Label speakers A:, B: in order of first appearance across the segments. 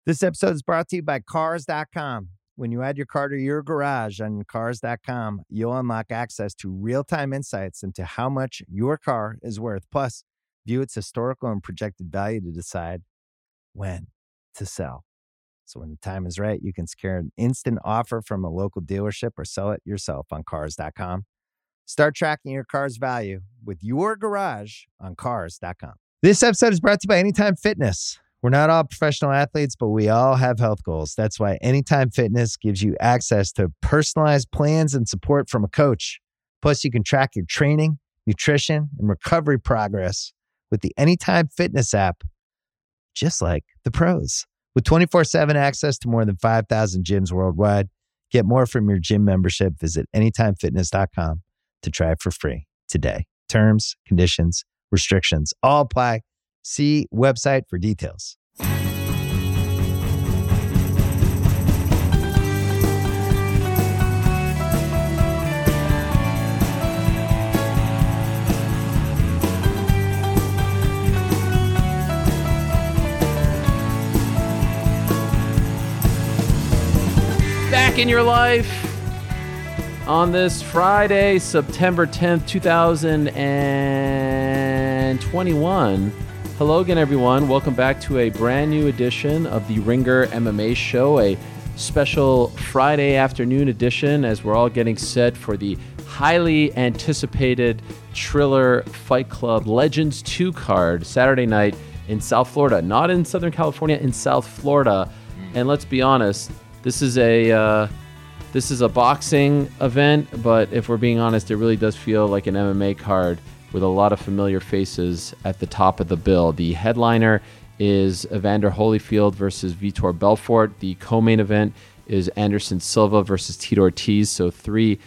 A: This episode is brought to you by Cars.com. When you add your car to your garage on Cars.com, you'll unlock access to real-time insights into how much your car is worth. Plus, view its historical and projected value to decide when to sell. So when the time is right, you can secure an instant offer from a local dealership or sell it yourself on Cars.com. Start tracking your car's value with your garage on Cars.com. This episode is brought to you by Anytime Fitness. We're not all professional athletes, but we all have health goals. That's why Anytime Fitness gives you access to personalized plans and support from a coach. Plus, you can track your training, nutrition, and recovery progress with the Anytime Fitness app, just like the pros. With 24/7 access to more than 5,000 gyms worldwide, get more from your gym membership. Visit anytimefitness.com to try it for free today. Terms, conditions, restrictions all apply. See website for details.
B: Back in your life on this Friday, September 10th, 2021. Hello again, everyone. Welcome back to a brand new edition of the Ringer MMA Show, a special Friday afternoon edition as we're all getting set for the highly anticipated Triller Fight Club Legends 2 card Saturday night in South Florida. Not in Southern California, in South Florida. And let's be honest, this is a boxing event, but if we're being honest, it really does feel like an MMA card with a lot of familiar faces at the top of the bill. The headliner is Evander Holyfield versus Vitor Belfort. The co-main event is Anderson Silva versus Tito Ortiz. So 3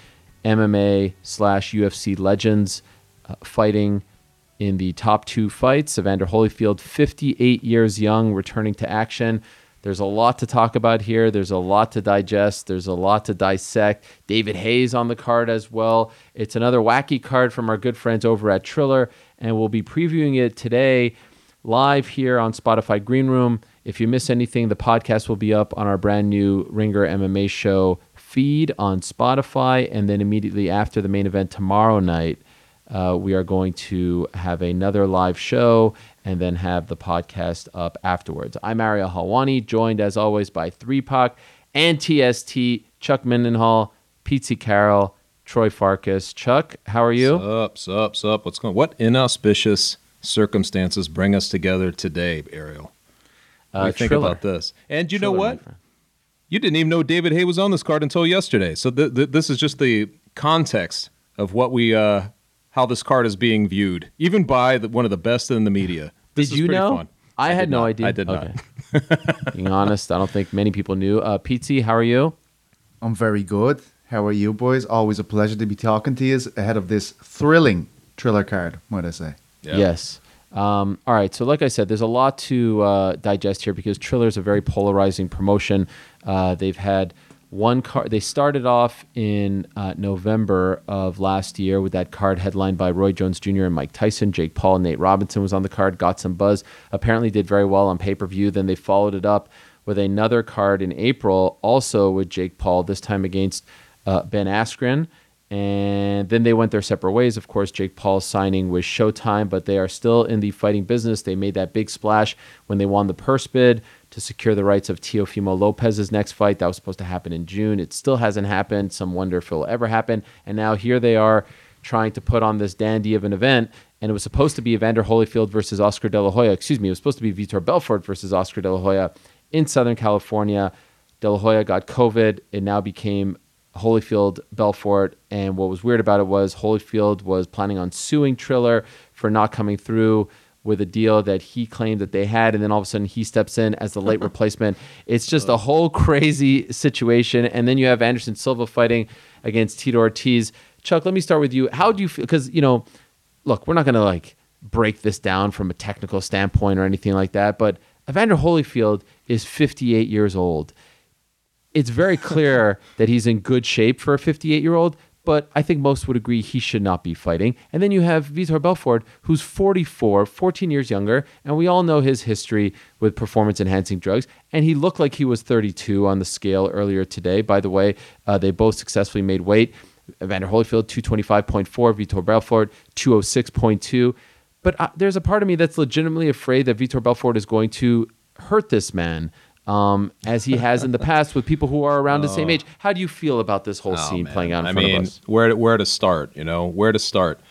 B: MMA/UFC legends fighting in the top 2 fights. Evander Holyfield, 58 years young, returning to action. There's a lot to talk about here. There's a lot to digest. There's a lot to dissect. David Hayes on the card as well. It's another wacky card from our good friends over at Triller, and we'll be previewing it today live here on Spotify Green Room. If you miss anything, the podcast will be up on our brand new Ringer MMA Show feed on Spotify, and then immediately after the main event tomorrow night, we are going to have another live show and then have the podcast up afterwards. I'm Ariel Helwani, joined as always by 3PAC and TST, Chuck Mindenhall, Pete Carroll, Troy Farkas. Chuck, how are you?
C: Sup. What inauspicious circumstances bring us together today, Ariel? What do you think about this? And you know what? You didn't even know David Hay was on this card until yesterday. So this is just the context of what we how this card is being viewed, even by one of the best in the media.
B: Did you know? Fun. I had no idea.
C: I did not.
B: Being honest, I don't think many people knew. Pete, how are you?
D: I'm very good. How are you, boys? Always a pleasure to be talking to you ahead of this thrilling Triller card, might I say.
B: Yeah. Yes. All right. So like I said, there's a lot to digest here because Triller is a very polarizing promotion. They've had one card. They started off in November of last year with that card headlined by Roy Jones Jr. and Mike Tyson. Jake Paul and Nate Robinson was on the card, got some buzz, apparently did very well on pay-per-view. Then they followed it up with another card in April, also with Jake Paul, this time against Ben Askren. And then they went their separate ways. Of course, Jake Paul's signing with Showtime, but they are still in the fighting business. They made that big splash when they won the purse bid to secure the rights of Teofimo Lopez's next fight. That was supposed to happen in June. It still hasn't happened. Some wonder if it'll ever happen. And now here they are trying to put on this dandy of an event. And it was supposed to be Evander Holyfield versus Oscar De La Hoya. It was supposed to be Vitor Belfort versus Oscar De La Hoya in Southern California. De La Hoya got COVID. It now became Holyfield, Belfort, and what was weird about it was Holyfield was planning on suing Triller for not coming through with a deal that he claimed that they had, and then all of a sudden he steps in as the late replacement. It's just a whole crazy situation, and then you have Anderson Silva fighting against Tito Ortiz. Chuck, let me start with you. How do you feel? Because, look, we're not going to break this down from a technical standpoint or anything like that, but Evander Holyfield is 58 years old. It's very clear that he's in good shape for a 58-year-old, but I think most would agree he should not be fighting. And then you have Vitor Belfort, who's 44, 14 years younger, and we all know his history with performance-enhancing drugs, and he looked like he was 32 on the scale earlier today. By the way, they both successfully made weight. Evander Holyfield, 225.4, Vitor Belfort, 206.2. But there's a part of me that's legitimately afraid that Vitor Belfort is going to hurt this man, as he has in the past with people who are around the same age. How do you feel about this whole scene playing out in front of us?
C: Where to start, where to start?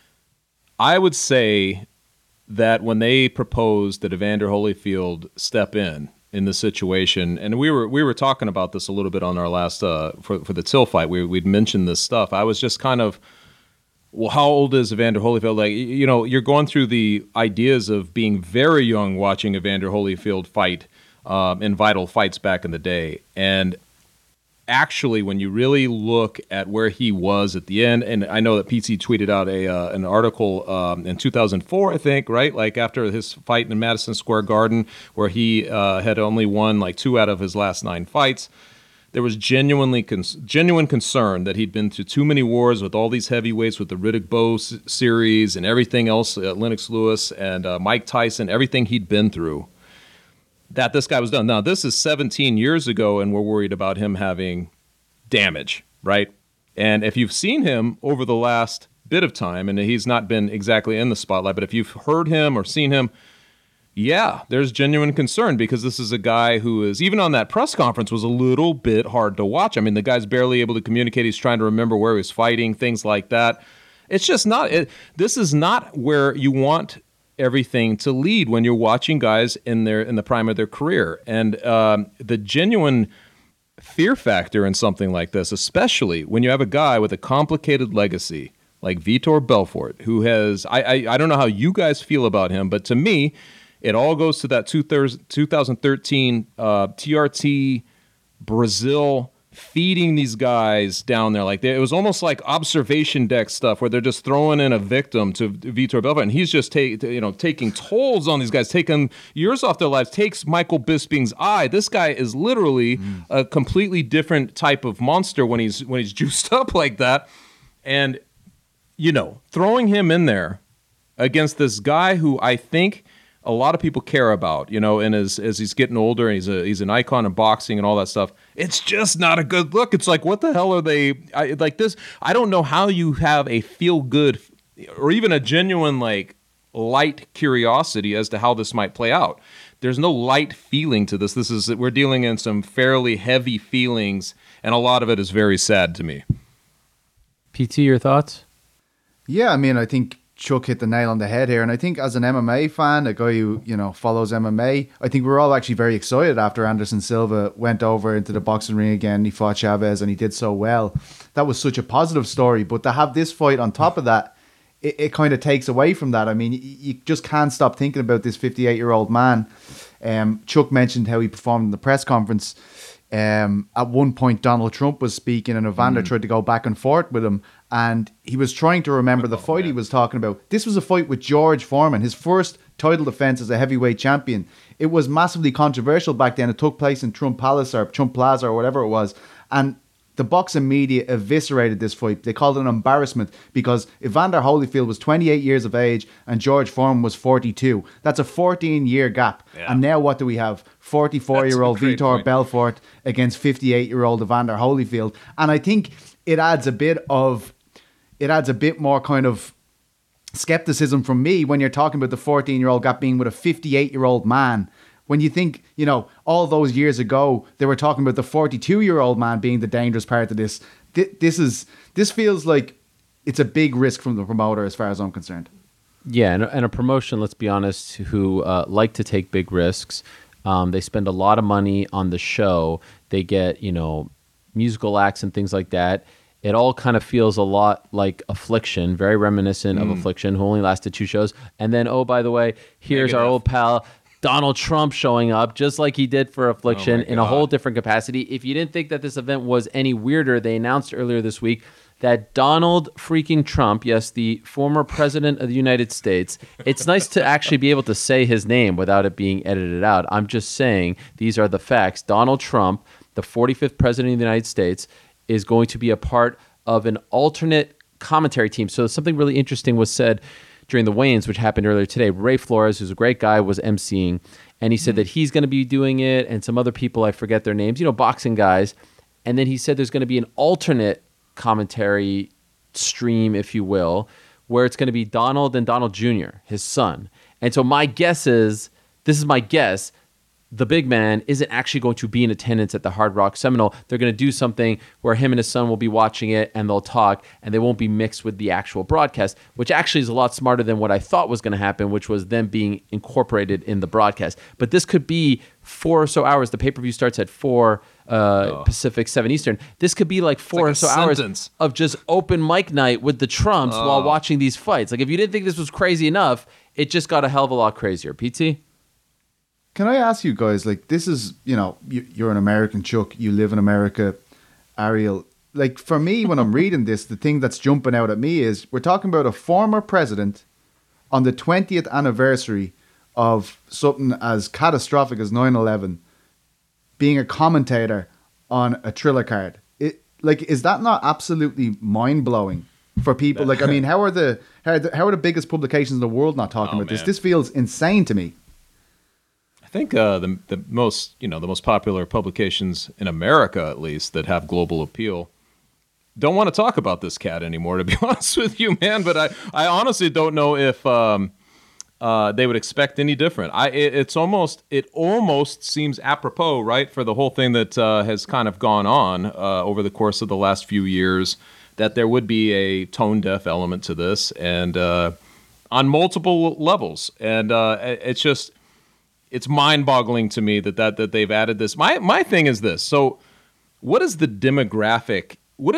C: I would say that when they proposed that Evander Holyfield step in the situation, and we were talking about this a little bit on our last, for the Till fight, we'd mentioned this stuff. I was just kind of, well, how old is Evander Holyfield? Like, you're going through the ideas of being very young watching Evander Holyfield fight in vital fights back in the day. And actually, when you really look at where he was at the end, and I know that PT tweeted out an article in 2004, I think, right? Like after his fight in Madison Square Garden, where he had only won like 2 out of his last 9 fights. There was genuine concern that he'd been through too many wars with all these heavyweights, with the Riddick Bowe series and everything else, Lennox Lewis and Mike Tyson, everything he'd been through, that this guy was done. Now, this is 17 years ago, and we're worried about him having damage, right? And if you've seen him over the last bit of time, and he's not been exactly in the spotlight, but if you've heard him or seen him, yeah, there's genuine concern, because this is a guy who is, even on that press conference, was a little bit hard to watch. I mean, the guy's barely able to communicate. He's trying to remember where he was fighting, things like that. It's just not, this is not where you want everything to lead when you're watching guys in the prime of their career. And the genuine fear factor in something like this, especially when you have a guy with a complicated legacy like Vitor Belfort, who has, I don't know how you guys feel about him, but to me, it all goes to that 2013 TRT Brazil feeding these guys down there. Like, it was almost like observation deck stuff where they're just throwing in a victim to Vitor Belfort, and he's just taking tolls on these guys, taking years off their lives, takes Michael Bisping's eye. This guy is literally a completely different type of monster when he's juiced up like that. And, throwing him in there against this guy who I think a lot of people care about, and as he's getting older, and he's an icon in boxing and all that stuff, it's just not a good look. It's like, what the hell are they like this? I don't know how you have a feel good or even a genuine light curiosity as to how this might play out. There's no light feeling to this. We're dealing in some fairly heavy feelings, and a lot of it is very sad to me.
B: PT, your thoughts?
D: Yeah, I mean, I think Chuck hit the nail on the head here. And I think as an MMA fan, a guy who, follows MMA, I think we're all actually very excited after Anderson Silva went over into the boxing ring again. He fought Chavez and he did so well. That was such a positive story. But to have this fight on top of that, it kind of takes away from that. I mean, you just can't stop thinking about this 58-year-old man. Chuck mentioned how he performed in the press conference. At one point, Donald Trump was speaking and Evander tried to go back and forth with him. And he was trying to remember the fight he was talking about. This was a fight with George Foreman, his first title defense as a heavyweight champion. It was massively controversial back then. It took place in Trump Palace or whatever it was. And the boxing media eviscerated this fight. They called it an embarrassment because Evander Holyfield was 28 years of age and George Foreman was 42. That's a 14-year gap. Yeah. And now what do we have? 44-year-old Vitor Belfort against 58-year-old Evander Holyfield. And I think it adds a bit more kind of skepticism from me when you're talking about the 14-year-old gap being with a 58-year-old man. When you think, all those years ago, they were talking about the 42-year-old man being the dangerous part of this. This feels like it's a big risk from the promoter as far as I'm concerned.
B: Yeah, and a promotion, let's be honest, who like to take big risks. They spend a lot of money on the show. They get, musical acts and things like that. It all kind of feels a lot like Affliction, very reminiscent of Affliction, who only lasted 2 shows. And then, oh, by the way, here's our old pal Donald Trump showing up, just like he did for Affliction, in a whole different capacity. If you didn't think that this event was any weirder, they announced earlier this week that Donald freaking Trump, yes, the former president of the United States, it's nice to actually be able to say his name without it being edited out. I'm just saying these are the facts. Donald Trump, the 45th president of the United States, is going to be a part of an alternate commentary team. So something really interesting was said during the weigh-ins, which happened earlier today. Ray Flores, who's a great guy, was emceeing, and he said that he's going to be doing it, and some other people, I forget their names, boxing guys. And then he said there's going to be an alternate commentary stream, if you will, where it's going to be Donald and Donald Jr., his son. And so my guess is, this is my guess, the big man isn't actually going to be in attendance at the Hard Rock Seminole. They're going to do something where him and his son will be watching it and they'll talk, and they won't be mixed with the actual broadcast, which actually is a lot smarter than what I thought was going to happen, which was them being incorporated in the broadcast. But this could be 4 or so hours. The pay-per-view starts at 4 Pacific, 7 Eastern. This could be like 4 or so hours of just open mic night with the Trumps while watching these fights. Like, if you didn't think this was crazy enough, it just got a hell of a lot crazier. PT?
D: Can I ask you guys, like, this is, you're an American, Chuck, you live in America, Ariel. Like, for me, when I'm reading this, the thing that's jumping out at me is we're talking about a former president on the 20th anniversary of something as catastrophic as 9/11 being a commentator on a Triller card. Is that not absolutely mind-blowing for people? Like, I mean, how are the biggest publications in the world not talking about this? This feels insane to me.
C: I think the most popular publications in America, at least, that have global appeal, don't want to talk about this cat anymore, to be honest with you, man. But I honestly don't know if they would expect any different. It almost seems apropos, right, for the whole thing that has kind of gone on over the course of the last few years, that there would be a tone-deaf element to this, and on multiple levels. And it's mind-boggling to me that they've added this. My thing is this. So what is the demographic?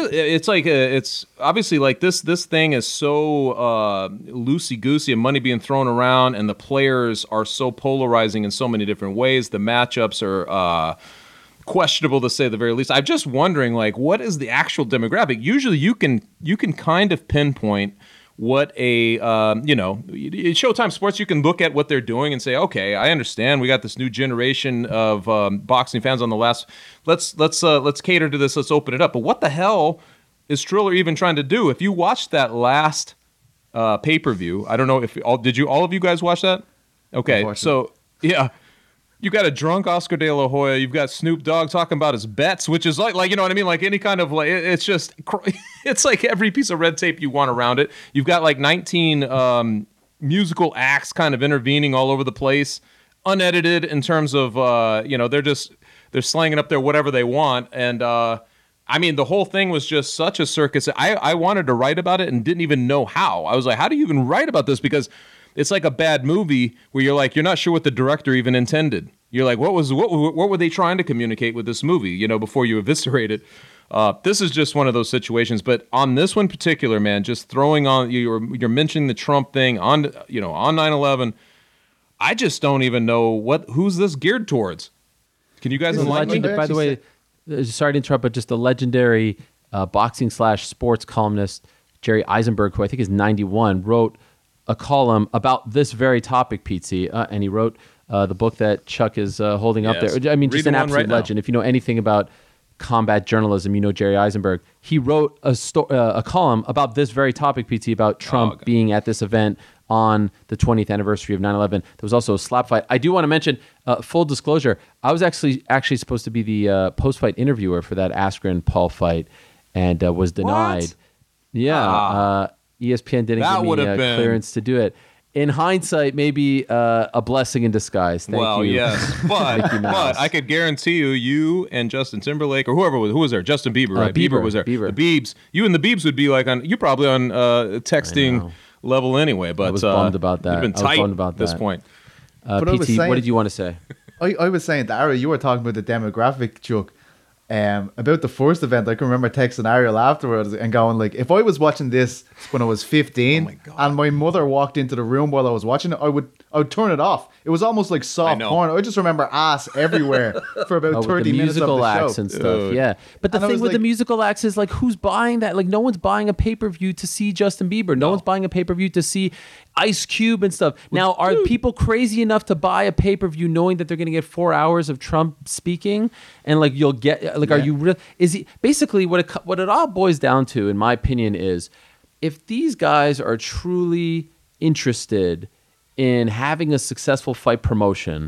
C: It's obviously like this thing is so loosey-goosey and money being thrown around, and the players are so polarizing in so many different ways. The matchups are questionable, to say the very least. I'm just wondering, like, what is the actual demographic? Usually you can kind of pinpoint what Showtime Sports, you can look at what they're doing and say, okay, I understand. We got this new generation of boxing fans on the last. Let's cater to this. Let's open it up. But what the hell is Triller even trying to do? If you watched that last pay-per-view, I don't know if all of you guys watch that? Okay, so yeah. You got a drunk Oscar De La Hoya. You've got Snoop Dogg talking about his bets, which is like you know what I mean? Like any kind of, like, it's just, it's like every piece of red tape you want around it. You've got like 19 musical acts kind of intervening all over the place, unedited in terms of, they're slanging up there whatever they want. And I mean, the whole thing was just such a circus. I wanted to write about it and didn't even know how. I was like, how do you even write about this? Because it's like a bad movie where you're like, you're not sure what the director even intended. You're like, what were they trying to communicate with this movie, before you eviscerate it? This is just one of those situations. But on this one particular, man, just throwing on, you're mentioning the Trump thing on 9/11. I just don't even know who's this geared towards. Can you guys enlighten me?
B: By the way, sorry to interrupt, but just the legendary boxing/sports columnist Jerry Eisenberg, who I think is 91, wrote a column about this very topic, Pete, and he wrote the book that Chuck is holding up there. I mean, just an absolute legend. If you know anything about combat journalism, you know Jerry Eisenberg. He wrote a column about this very topic, PT, about Trump being at this event on the 20th anniversary of 9/11. There was also a slap fight. I do want to mention, full disclosure, I was actually supposed to be the post-fight interviewer for that Askren-Paul fight, and was denied.
C: What?
B: Yeah. ESPN didn't give me clearance to do it. In hindsight, maybe a blessing in disguise. Thank you.
C: Yes. But I could guarantee you and Justin Timberlake, or who was there? Justin Bieber, right?
B: Bieber
C: was there.
B: Bieber.
C: The Biebs. You and the Biebs would be like you probably on texting level anyway. But
B: I was bummed about that.
C: You've been tight at this point.
B: PT, what did you want to say?
D: I was saying to Ariel, you were talking about the demographic, Chuck. About the first event, I can remember texting Ariel afterwards and going like, if I was watching this when I was 15 and my mother walked into the room while I was watching it, I would turn it off. It was almost like soft porn. I just remember ass everywhere for about 30 minutes of the
B: musical
D: show.
B: acts and stuff. Yeah, but the thing with the musical acts is like, who's buying that? Like, no one's buying a pay-per-view to see Justin Bieber. No one's buying a pay-per-view to see Ice Cube and stuff. Now, are people crazy enough to buy a pay-per-view knowing that they're going to get 4 hours of Trump speaking? And like you'll get like, are you real? Is he basically what it all boils down to, in my opinion, is if these guys are truly interested in having a successful fight promotion,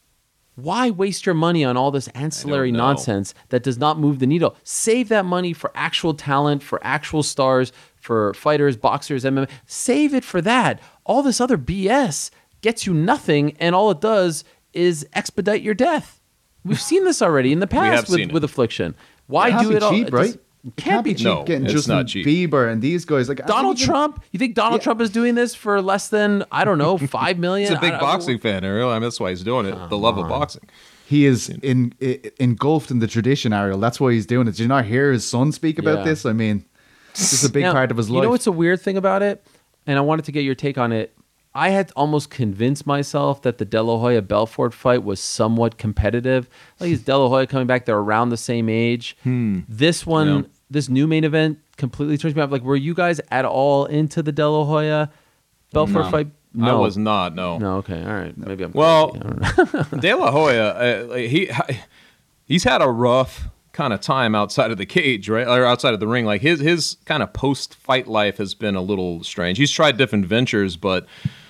B: why waste your money on all this ancillary nonsense that does not move the needle? Save that money for actual talent, for actual stars, for fighters, boxers, MMA. Save it for that. All this other BS gets you nothing, and all it does is expedite your death. We've seen this already in the past with Affliction. Why do it all?
D: Cheap, right?
B: It can't be cheap.
C: No,
D: getting
C: it's
D: Justin
C: not cheap.
D: Bieber and these guys like
B: Donald Trump. You think Donald Trump is doing this for less than, I don't know, $5 million?
C: He's a big boxing fan, Ariel. I mean, that's why he's doing it. The love of boxing.
D: He is engulfed in the tradition, Ariel. That's why he's doing it. Did you not hear his son speak about this? I mean, this is a big part of his life.
B: You know what's a weird thing about it? And I wanted to get your take on it. I had almost convinced myself that the De La Hoya Belfort fight was somewhat competitive. Like, is De La Hoya coming back? They're around the same age. This one, this new main event completely turns me off. Like, were you guys at all into the De La Hoya Belfort fight? No.
C: I was not. No.
B: No. Okay. All right. Maybe I'm.
C: Well,
B: crazy. I don't know.
C: De La Hoya, he's had a rough kind of time outside of the cage, right, or outside of the ring. Like his kind of post-fight life has been a little strange. He's tried different ventures, but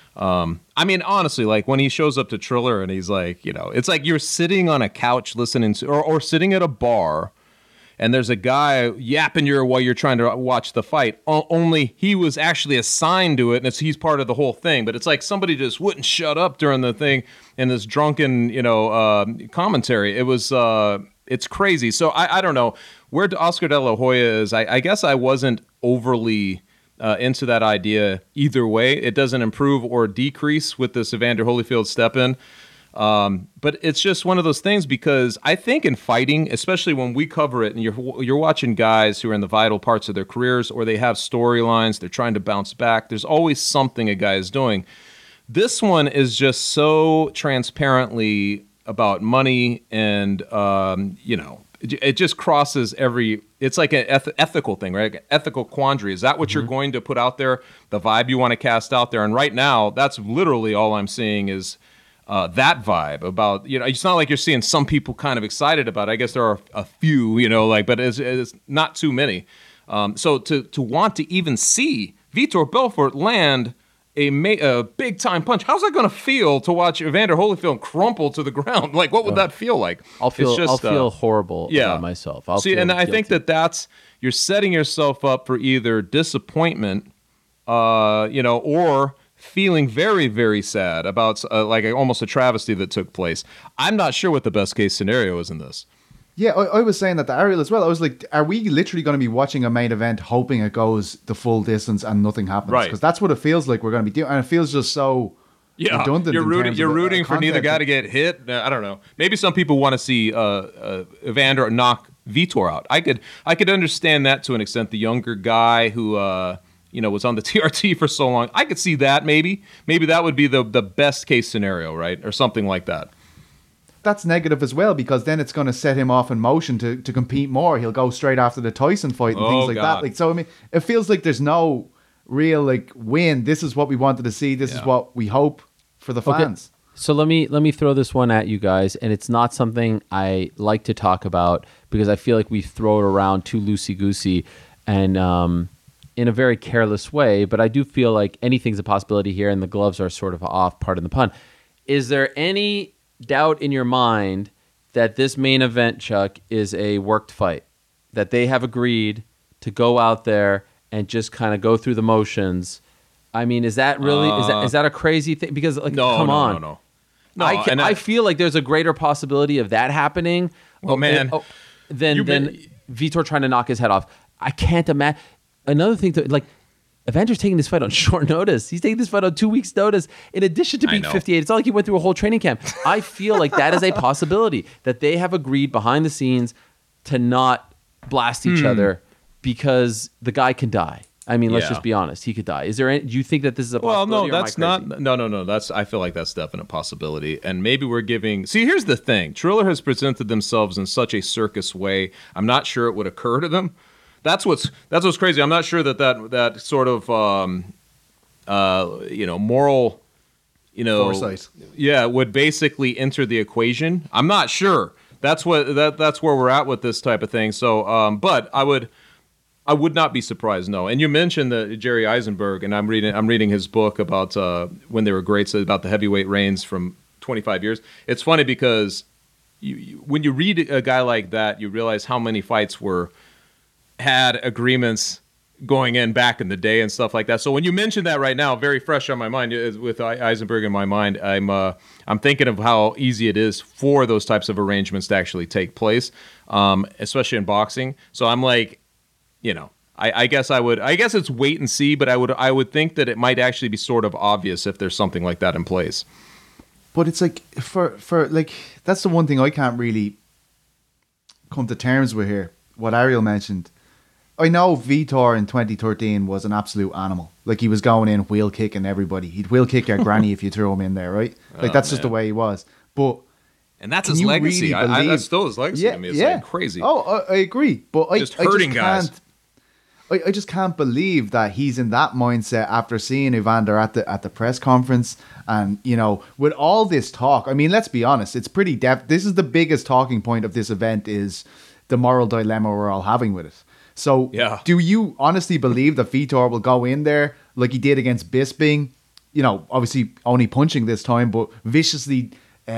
C: I mean, honestly, like when he shows up to Triller and he's like, you know, it's like you're sitting on a couch listening to, or sitting at a bar, and there's a guy yapping while you're trying to watch the fight. Only he was actually assigned to it, and he's part of the whole thing. But it's like somebody just wouldn't shut up during the thing in this drunken, commentary. It was, it's crazy. So I don't know where Oscar De La Hoya is. I guess I wasn't overly into that idea either way. It doesn't improve or decrease with this Evander Holyfield step in. But it's just one of those things, because I think in fighting, especially when we cover it and you're watching guys who are in the vital parts of their careers, or they have storylines, they're trying to bounce back, there's always something a guy is doing. This one is just so transparently about money, and it just crosses it's like an ethical thing, right? An ethical quandary. Is that what you're going to put out there, the vibe you want to cast out there? And right now, that's literally all I'm seeing is that vibe about, it's not like you're seeing some people kind of excited about it. I guess there are a few, but it's not too many. So to want to even see Vitor Belfort land a big time punch, how's that going to feel to watch Evander Holyfield crumple to the ground? Like, what would that feel like?
B: I'll feel horrible about myself.
C: I think that's you're setting yourself up for either disappointment, or feeling very, very sad about like almost a travesty that took place. I'm not sure what the best case scenario is in this.
D: Yeah, I was saying that to Ariel as well. I was like, are we literally going to be watching a main event hoping it goes the full distance and nothing happens?
C: Right.
D: Because that's what it feels like we're going to be doing. And it feels just so redundant.
C: You're rooting for neither guy to get hit. I don't know. Maybe some people want to see Evander knock Vitor out. I could understand that to an extent. The younger guy who was on the TRT for so long. I could see that maybe. Maybe that would be the best case scenario, right? Or something like that.
D: That's negative as well, because then it's going to set him off in motion to compete more. He'll go straight after the Tyson fight and things like that. Like, so I mean, it feels like there's no real win. This is what we wanted to see. This is what we hope for the fans.
B: Okay. So let me throw this one at you guys, and it's not something I like to talk about because I feel like we throw it around too loosey-goosey and in a very careless way. But I do feel like anything's a possibility here, and the gloves are sort of off, pardon the pun. Is there any doubt in your mind that this main event, Chuck, is a worked fight? That they have agreed to go out there and just kind of go through the motions? I mean, is that really is that a crazy thing? Because come on.
C: No.
B: I feel like there's a greater possibility of that happening. Than Vitor trying to knock his head off. I can't imagine. Another thing, Evander's taking this fight on short notice. He's taking this fight on 2 weeks' notice, in addition to being 58. It's not like he went through a whole training camp. I feel like that is a possibility, that they have agreed behind the scenes to not blast each other because the guy can die. I mean, let's just be honest. He could die. Do you think that this is a possibility?
C: Well, no, that's not. No. I feel like that's definitely a possibility. And maybe we're giving. See, here's the thing. Triller has presented themselves in such a circus way. I'm not sure it would occur to them. That's what's crazy. I'm not sure that sort of moral,
D: foresight.
C: Yeah, would basically enter the equation. I'm not sure. That's where we're at with this type of thing. So, but I would not be surprised. No. And you mentioned the Jerry Eisenberg, and I'm reading his book about when they were greats, about the heavyweight reigns from 25 years. It's funny because when you read a guy like that, you realize how many fights had agreements going in back in the day and stuff like that. So when you mention that right now, very fresh on my mind with Eisenberg in my mind, I'm thinking of how easy it is for those types of arrangements to actually take place, especially in boxing. So I'm like, I guess it's wait and see, but I would think that it might actually be sort of obvious if there's something like that in place.
D: But it's like for like, that's the one thing I can't really come to terms with here. What Ariel mentioned. I know Vitor in 2013 was an absolute animal. Like, he was going in wheel kicking everybody. He'd wheel kick your granny if you threw him in there, right? Like, that's just the way he was.
C: And that's his legacy. That's still his legacy to me. It's like crazy.
D: Oh, I agree. But
C: just hurting guys.
D: I just can't believe that he's in that mindset after seeing Evander at the press conference. And, with all this talk, I mean, let's be honest, it's pretty this is the biggest talking point of this event, is the moral dilemma we're all having with it. So, do you honestly believe that Vitor will go in there like he did against Bisping? Obviously only punching this time, but viciously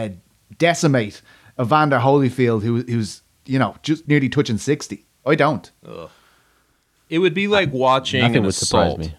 D: decimate Evander Holyfield, who's just nearly touching 60. I don't.
C: Ugh. It would be like watching an assault. Me.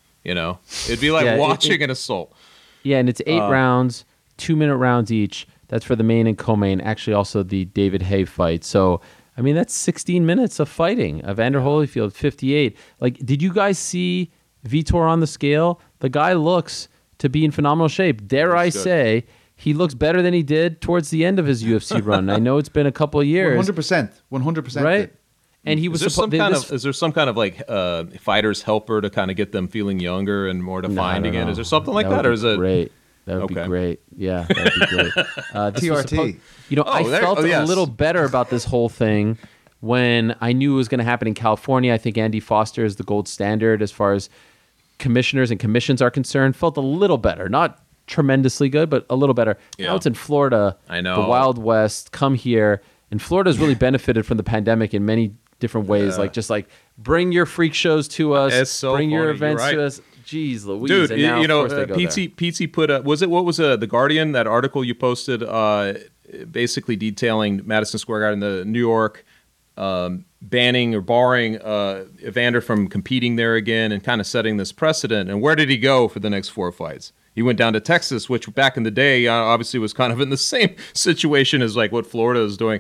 C: It'd be like watching an assault.
B: Yeah, and it's 8 rounds, 2-minute rounds each. That's for the main and co-main. Actually, also the David Haye fight. So, I mean, that's 16 minutes of fighting. Evander Holyfield, 58. Like, did you guys see Vitor on the scale? The guy looks to be in phenomenal shape. Dare I say, he looks better than he did towards the end of his UFC run. I know it's been a couple of years.
D: 100%.
B: Right? And he was
C: is there some kind of like fighter's helper to kind of get them feeling younger and more defined again? Is there something like that? Or is it
B: great? That would be great. Yeah, that would be great.
D: TRT.
B: I felt a little better about this whole thing when I knew it was going to happen in California. I think Andy Foster is the gold standard as far as commissioners and commissions are concerned. Felt a little better. Not tremendously good, but a little better. Yeah. Now it's in Florida.
C: I know.
B: The Wild West. Come here. And Florida's really benefited from the pandemic in many different ways. Like, bring your freak shows to us.
C: It's so
B: bring
C: funny.
B: your events to us. Jeez Louise.
C: Dude,
B: and now,
C: PT put what was The Guardian, that article you posted, basically detailing Madison Square Garden, the New York, banning or barring Evander from competing there again and kind of setting this precedent. And where did he go for the next 4 fights? He went down to Texas, which back in the day obviously was kind of in the same situation as like what Florida is doing.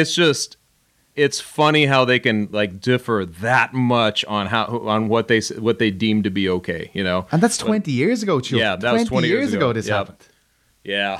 C: It's funny how they can like differ that much on what they deem to be okay,
D: And that's 20 years ago, Chuck.
C: Yeah, that was 20 years ago.
D: This happened.
C: Yeah.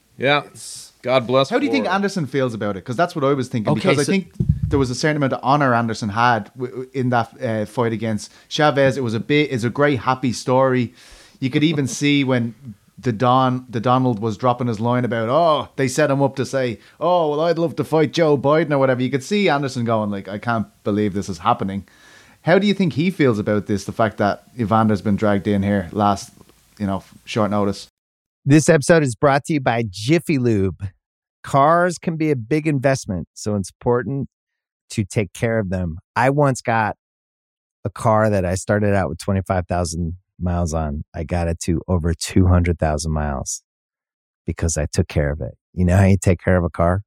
C: God bless.
D: How do you think Anderson feels about it? Because that's what I was thinking.
B: Okay,
D: because I think there was a certain amount of honor Anderson had in that fight against Chavez. It's a great happy story. You could even see when the Donald was dropping his line about, they set him up to say, well, I'd love to fight Joe Biden or whatever. You could see Anderson going like, I can't believe this is happening. How do you think he feels about this? The fact that Evander's been dragged in here last, short notice.
A: This episode is brought to you by Jiffy Lube. Cars can be a big investment, so it's important to take care of them. I once got a car that I started out with 25,000 miles on. I got it to over 200,000 miles because I took care of it. You know how you take care of a car?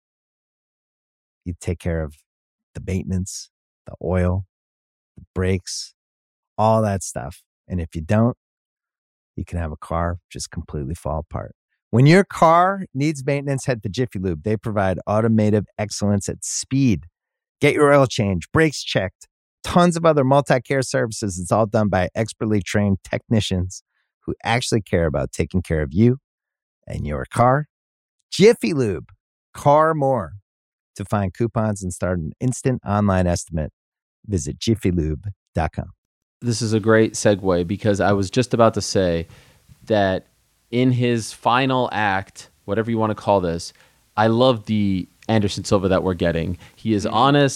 A: You take care of the maintenance, the oil, the brakes, all that stuff. And if you don't, you can have a car just completely fall apart. When your car needs maintenance, head to Jiffy Lube. They provide automotive excellence at speed. Get your oil change, brakes checked, tons of other multi-care services. It's all done by expertly trained technicians who actually care about taking care of you and your car. Jiffy Lube, car more. To find coupons and start an instant online estimate, visit jiffylube.com.
B: This is a great segue because I was just about to say that in his final act, whatever you want to call this, I love the Anderson Silva that we're getting. He is honest.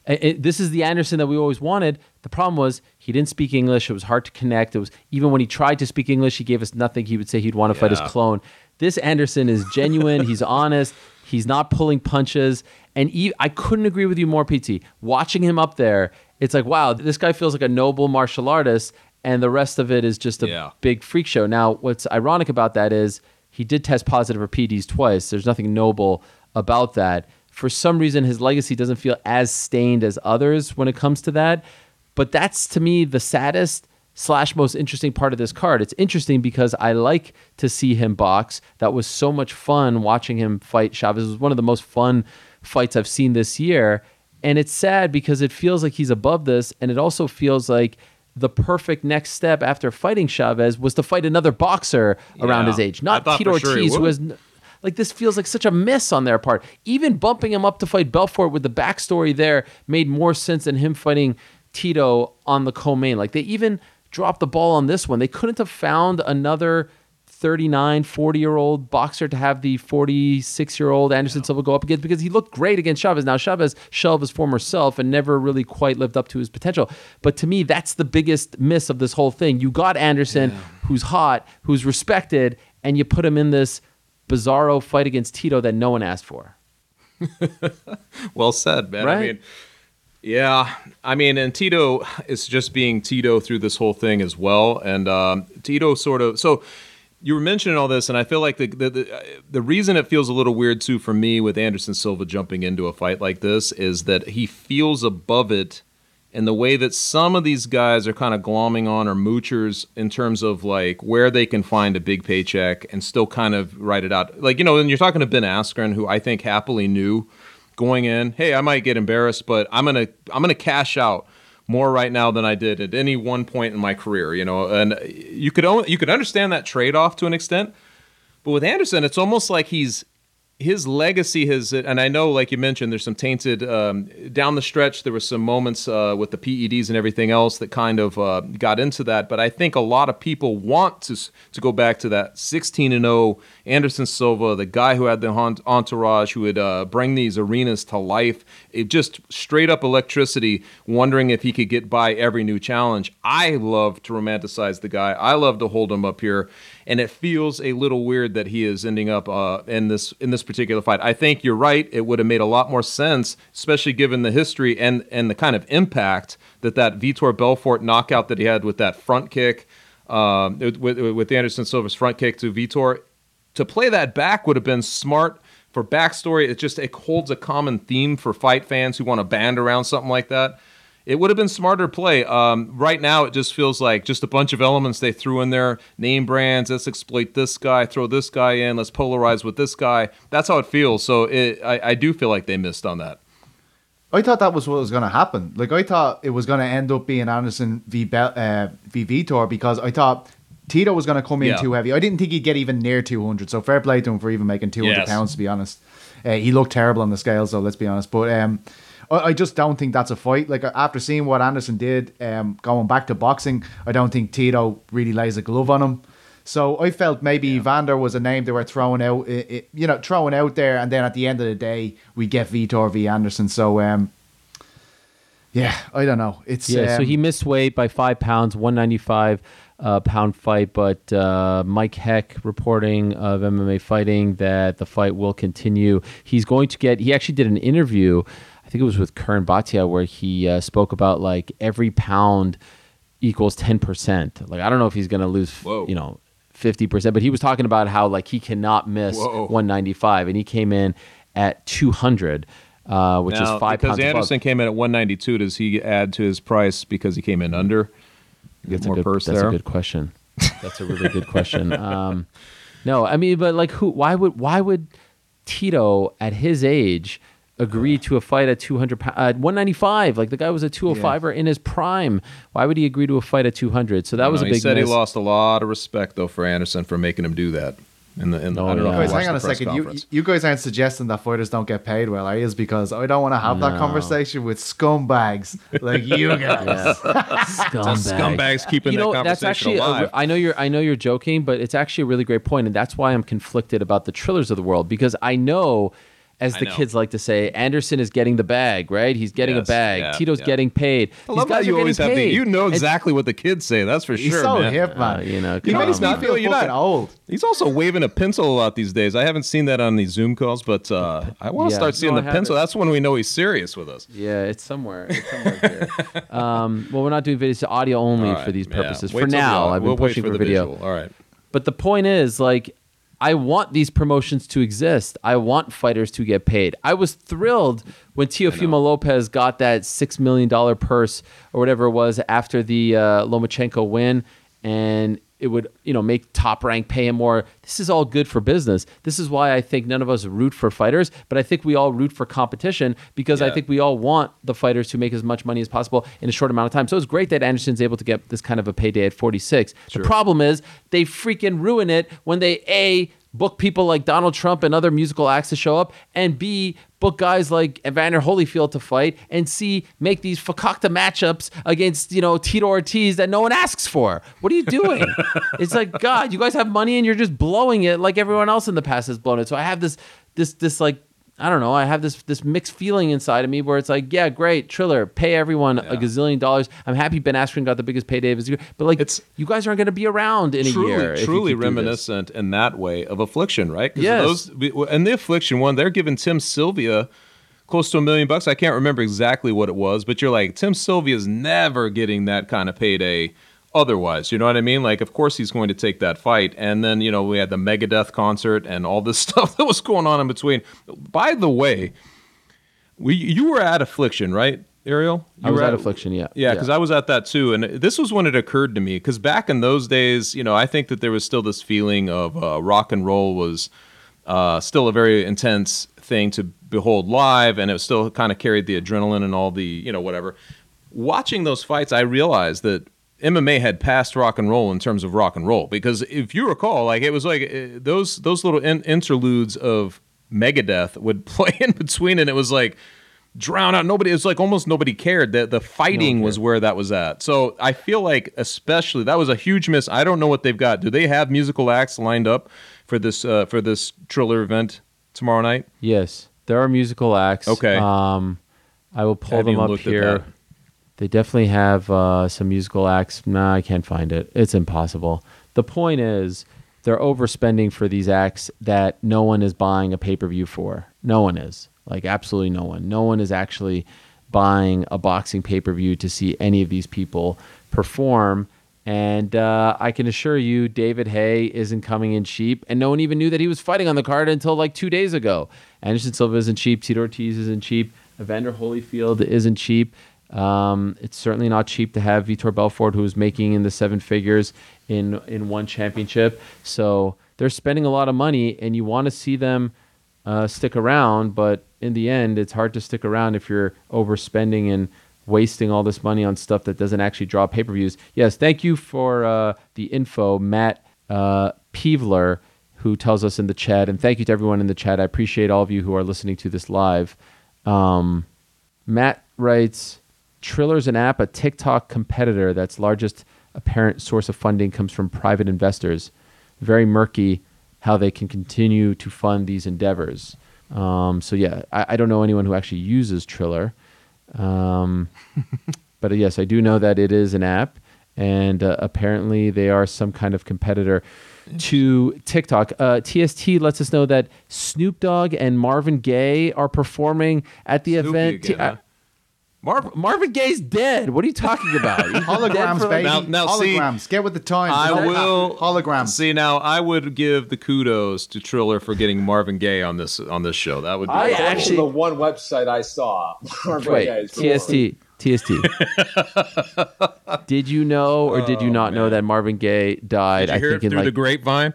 B: This is the Anderson that we always wanted. The problem was he didn't speak English. It was hard to connect. It was even when he tried to speak English, he gave us nothing. He would say he'd want to fight his clone. This Anderson is genuine. He's honest. He's not pulling punches. And I couldn't agree with you more, PT. Watching him up there, it's like, wow, this guy feels like a noble martial artist, and the rest of it is just a big freak show. Now, what's ironic about that is he did test positive for PEDs twice. There's nothing noble about that. For some reason, his legacy doesn't feel as stained as others when it comes to that. But that's, to me, the saddest / most interesting part of this card. It's interesting because I like to see him box. That was so much fun watching him fight Chavez. It was one of the most fun fights I've seen this year. And it's sad because it feels like he's above this, and it also feels like the perfect next step after fighting Chavez was to fight another boxer around his age. Not Tito Ortiz, who has... Like, this feels like such a miss on their part. Even bumping him up to fight Belfort with the backstory there made more sense than him fighting Tito on the co-main. Like, they even dropped the ball on this one. They couldn't have found another 39, 40-year-old boxer to have the 46-year-old Anderson Silva go up against, because he looked great against Chavez. Now, Chavez shelved his former self and never really quite lived up to his potential. But to me, that's the biggest miss of this whole thing. You got Anderson, who's hot, who's respected, and you put him in this bizarro fight against Tito that no one asked for.
C: Well said, man.
B: Right?
C: And Tito is just being Tito through this whole thing as well. And Tito sort of... So you were mentioning all this, and I feel like the reason it feels a little weird, too, for me with Anderson Silva jumping into a fight like this is that he feels above it in the way that some of these guys are kind of glomming on or moochers in terms of like where they can find a big paycheck and still kind of write it out. Like, and you're talking to Ben Askren, who I think happily knew going in, hey, I might get embarrassed, but I'm gonna cash out more right now than I did at any one point in my career, and you could understand that trade-off to an extent. But with Anderson, it's almost like his legacy has, and I know, like you mentioned, there's some tainted, down the stretch, there were some moments with the PEDs and everything else that kind of got into that. But I think a lot of people want to go back to that 16-0 Anderson Silva, the guy who had the entourage, who would bring these arenas to life. It just straight up electricity, wondering if he could get by every new challenge. I love to romanticize the guy. I love to hold him up here. And it feels a little weird that he is ending up in this particular fight. I think you're right. It would have made a lot more sense, especially given the history and the kind of impact that Vitor Belfort knockout that he had with that front kick, with Anderson Silva's front kick to Vitor. To play that back would have been smart for backstory. It holds a common theme for fight fans who want to band around something like that. It would have been smarter play. Right now, it just feels like just a bunch of elements they threw in there. Name brands, let's exploit this guy, throw this guy in, let's polarize with this guy. That's how it feels. So I do feel like they missed on that.
D: I thought that was what was going to happen. Like, I thought it was going to end up being Anderson v Vitor, because I thought Tito was going to come in too heavy. I didn't think he'd get even near 200. So fair play to him for even making 200 pounds, to be honest. He looked terrible on the scales, though, let's be honest. But I just don't think that's a fight. Like, after seeing what Anderson did, going back to boxing, I don't think Tito really lays a glove on him. So I felt maybe Evander was a name they were throwing out, throwing out there, and then at the end of the day, we get Vitor v Anderson. So, I don't know. It's
B: so he missed weight by 5 pounds, 195 pound fight, but Mike Heck reporting of MMA Fighting that the fight will continue. He actually did an interview, I think it was with Kern Bhatia, where he spoke about like every pound equals 10%. Like, I don't know if he's going to lose, 50%, but he was talking about how like he cannot miss 195, and he came in at 200, which is 5 pounds
C: because Anderson came in at 192. Does he add to his price because he came in under?
B: That's a good question. That's a really good question. No, I mean, but like, why would Tito at his age agree to a fight at 195? Like, the guy was a 205er in his prime. Why would he agree to a fight at 200? So that was a big miss.
C: He said he lost a lot of respect, though, for Anderson for making him do that. I don't know.
D: Guys, hang on a second. You guys aren't suggesting that fighters don't get paid well, are you? Because I don't want to have that conversation with scumbags like you guys.
C: Scumbags keeping that conversation
B: that's actually
C: alive.
B: I know you're joking, but it's actually a really great point, and that's why I'm conflicted about the Trillers of the world, because I know, as the kids like to say. Anderson is getting the bag, right? He's getting a bag.
C: Yeah,
B: Tito's getting paid.
C: I love that you always have the, you know exactly what the kids say. That's for
D: He's
C: sure,
D: so
C: man.
D: hip, man.
B: He
D: makes me feel fucking old.
C: He's also waving a pencil a lot these days. I haven't seen that on these Zoom calls, but I want to start seeing the pencil. That's when we know he's serious with us.
B: Yeah, it's somewhere. Here. Well, we're not doing videos, audio only for these purposes. For now, I've been pushing for video.
C: Visual. All right.
B: But the point is, like, I want these promotions to exist. I want fighters to get paid. I was thrilled when Teofimo Lopez got that $6 million purse or whatever it was after the Lomachenko win, and it would, make Top Rank pay him more. This is all good for business. This is why I think none of us root for fighters, but I think we all root for competition because I think we all want the fighters to make as much money as possible in a short amount of time. So it's great that Anderson's able to get this kind of a payday at 46. Sure. The problem is they freaking ruin it when they book people like Donald Trump and other musical acts to show up, and B, book guys like Evander Holyfield to fight, and C, make these fakakta matchups against, Tito Ortiz that no one asks for. What are you doing? It's like, God, you guys have money and you're just blowing it like everyone else in the past has blown it. So I have this like, I don't know, I have this mixed feeling inside of me where it's like, yeah, great, Triller, pay everyone a gazillion dollars. I'm happy Ben Askren got the biggest payday of his career, but like, you guys aren't going to be around in a year.
C: Truly reminiscent in that way of Affliction, right? Yes. And the Affliction one, they're giving Tim Sylvia close to $1 million. I can't remember exactly what it was, but you're like, Tim Sylvia's never getting that kind of payday otherwise, you know what I mean? Like, of course he's going to take that fight. And then, we had the Megadeth concert and all this stuff that was going on in between. By the way, you were at Affliction, right, Ariel?
B: I was at Affliction, yeah.
C: Yeah, because I was at that too. And this was when it occurred to me, because back in those days, I think that there was still this feeling of rock and roll was still a very intense thing to behold live, and it still kind of carried the adrenaline and all the, whatever. Watching those fights, I realized that MMA had passed rock and roll in terms of rock and roll, because if you recall, like, it was like those little interludes of Megadeth would play in between, and it was like drown out. Nobody, it was like almost nobody cared. The fighting was where that was at. So I feel like especially that was a huge miss. I don't know what they've got. Do they have musical acts lined up for this Triller event tomorrow night?
B: Yes, there are musical acts.
C: Okay,
B: I will pull them up here. They definitely have some musical acts. Nah, I can't find it. It's impossible. The point is, they're overspending for these acts that no one is buying a pay-per-view for. No one is. Like, absolutely no one. No one is actually buying a boxing pay-per-view to see any of these people perform. And I can assure you, David Haye isn't coming in cheap. And no one even knew that he was fighting on the card until like 2 days ago. Anderson Silva isn't cheap. Tito Ortiz isn't cheap. Evander Holyfield isn't cheap. It's certainly not cheap to have Vitor Belfort, who is making in the seven figures in one championship. So they're spending a lot of money, and you want to see them stick around. But in the end, it's hard to stick around if you're overspending and wasting all this money on stuff that doesn't actually draw pay-per-views. Yes, thank you for the info, Matt Peevler, who tells us in the chat. And thank you to everyone in the chat. I appreciate all of you who are listening to this live. Matt writes, Triller's an app, a TikTok competitor that's largest apparent source of funding comes from private investors. Very murky how they can continue to fund these endeavors. So yeah, I don't know anyone who actually uses Triller. But yes, I do know that it is an app, and apparently they are some kind of competitor to TikTok. TST lets us know that Snoop Dogg and Marvin Gaye are performing at the event.
C: Again,
B: Marvin Gaye's dead. What are you talking about?
D: Holograms, baby.
C: Now
D: holograms.
C: See,
D: get with the times.
C: I will
D: holograms.
C: See, now I would give the kudos to Triller for getting Marvin Gaye on this show. That would be
E: actually the one website I saw.
B: TST. Did you know or did you not know that Marvin Gaye died?
C: Did you hear it through the grapevine?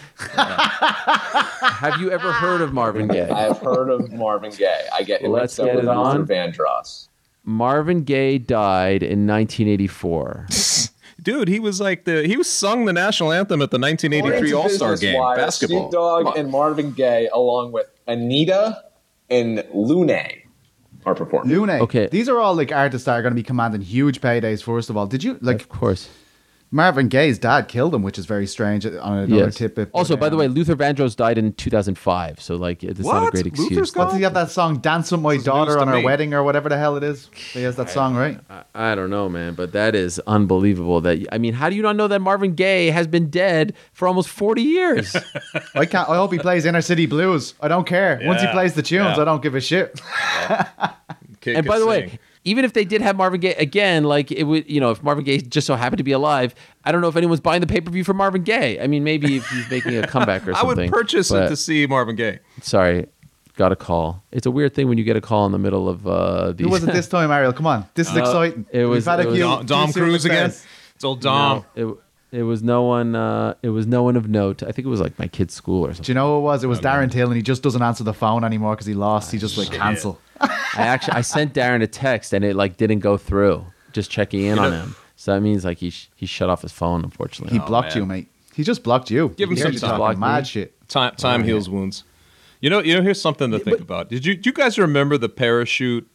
B: Have you ever heard of Marvin Gaye?
E: I have heard of Marvin Gaye. I get
B: Let's get it on.
E: Vandross.
B: Marvin Gaye died in 1984.
C: Dude, he was he was sung the national anthem at the 1983 All-Star Game basketball.
E: Snoop Dogg and Marvin Gaye, along with Anita and Lune, are performing.
D: Lune.
B: Okay.
D: These are all like artists that are going to be commanding huge paydays. First of all, did you like?
B: Of course.
D: Marvin Gaye's dad killed him, which is very strange. On another tip.
B: Also, by the way, Luther Vandross died in 2005, so like it's not a great excuse.
C: Luther's gone?
D: What does he have that song "Dance with My Daughter" on our wedding or whatever the hell it is? He has that song, right?
B: I don't know, man, but that is unbelievable. I mean, how do you not know that Marvin Gaye has been dead for almost 40 years?
D: I hope he plays Inner City Blues. I don't care. Once he plays the tunes, I don't give a shit.
B: And by the way, even if they did have Marvin Gaye again, like it would, if Marvin Gaye just so happened to be alive, I don't know if anyone's buying the pay-per-view for Marvin Gaye. I mean, maybe if he's making a comeback or something.
C: I would purchase it to see Marvin Gaye.
B: Sorry, got a call. It's a weird thing when you get a call in the middle of these.
D: Who was it this time, Ariel? Come on, this is exciting.
B: We've had
C: Dom Cruise again. It's old Dom.
B: No, it was no one. It was no one of note. I think it was like my kid's school or something.
D: Do you know who it was? It was Darren Till, and he just doesn't answer the phone anymore because he lost. He just cancel.
B: I sent Darren a text and it like didn't go through. Just checking in on him. So that means like he shut off his phone. Unfortunately,
D: he blocked you, mate. He just blocked you.
C: Give him some time.
D: Mad shit.
C: Time heals wounds. Here's something to think about. Do you guys remember the parachute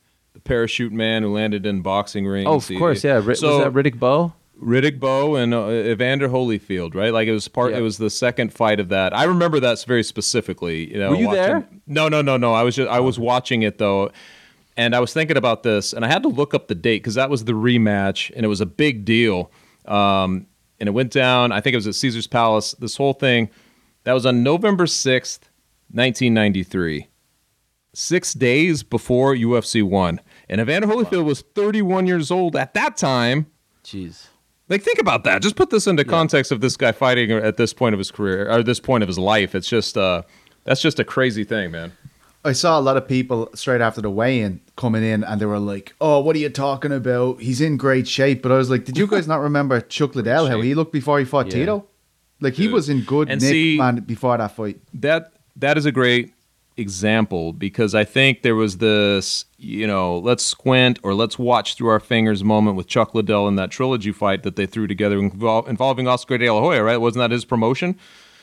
C: man who landed in boxing rings?
B: Oh, of course, yeah. Was that Riddick Bowe?
C: Riddick Bowe and Evander Holyfield, right? Like it was It was the second fight of that. I remember that very specifically.
B: Were you there?
C: No. I was watching it though, and I was thinking about this, and I had to look up the date because that was the rematch, and it was a big deal. And it went down. I think it was at Caesar's Palace. This whole thing that was on November 6th, 1993. 6 days before UFC 1, and Evander Holyfield was 31 years old at that time.
B: Jeez.
C: Like, think about that. Just put this into context of this guy fighting at this point of his career, or this point of his life. It's just, that's just a crazy thing, man.
D: I saw a lot of people straight after the weigh-in coming in, and they were like, "Oh, what are you talking about? He's in great shape." But I was like, "Did you guys not remember Chuck Liddell? How he looked before he fought Tito? Like he was in good nick, man, before that fight."
C: That is a great example because I think there was this, let's squint or let's watch through our fingers moment with Chuck Liddell in that trilogy fight that they threw together involving Oscar De La Hoya, right? Wasn't that his promotion?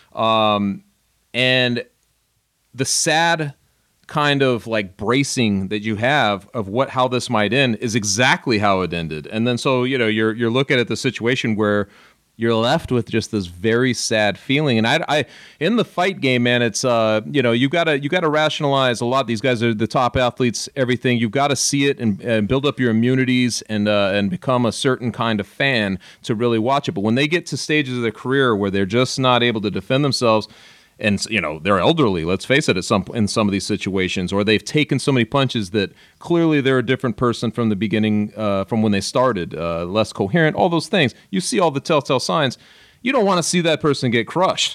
C: And the sad kind of like bracing that you have of how this might end is exactly how it ended. And then so, you're looking at the situation where you're left with just this very sad feeling. And I in the fight game, man, it's you gotta rationalize a lot. These guys are the top athletes, everything. You've got to see it and build up your immunities and become a certain kind of fan to really watch it. But when they get to stages of their career where they're just not able to defend themselves, and they're elderly, let's face it, in some of these situations, or they've taken so many punches that clearly they're a different person from the beginning, from when they started, less coherent, all those things. You see all the telltale signs. You don't want to see that person get crushed,